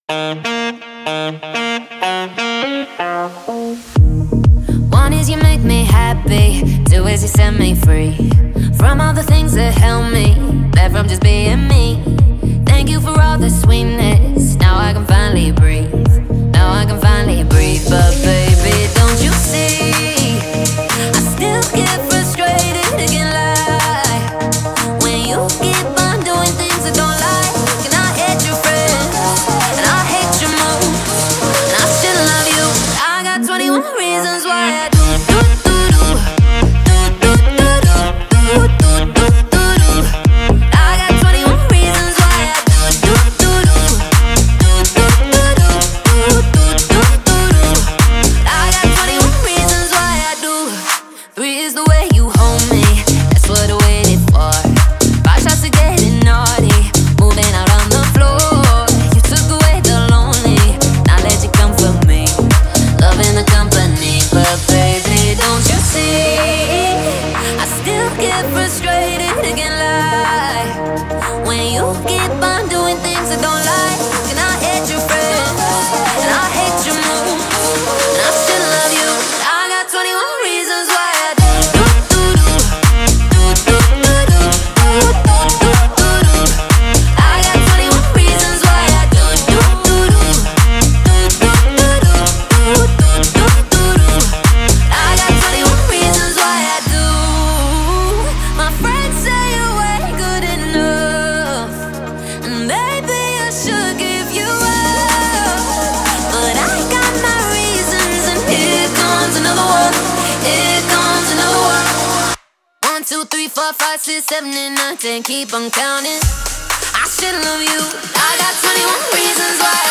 One is you make me happy, two is you set me free from all the things that held me back from just being me. Thank you for all the sweetness, now I can finally breathe. Now I can finally breathe, but baby, don't you see, I still get frustrated, can't lie, when you keep on doing things I don't like. And I hate your friends, and I hate your moves, and I still love you. I got 21 reasons why I do. Get frustrated, again lie, when you keep on doing things I don't like. And I hate your friends, and I hate your moves, and I still love you. I got 21 reasons why I do. I got 21 reasons why I do. I got 21 reasons why I do. My friends say you ain't good enough, and maybe I should give you up, but I got my reasons, and here comes another one. Here comes another one. 1, 2, 3, 4, 5, 6, 7, and 9, 10. Keep on counting. I should love you. I got 21 reasons why.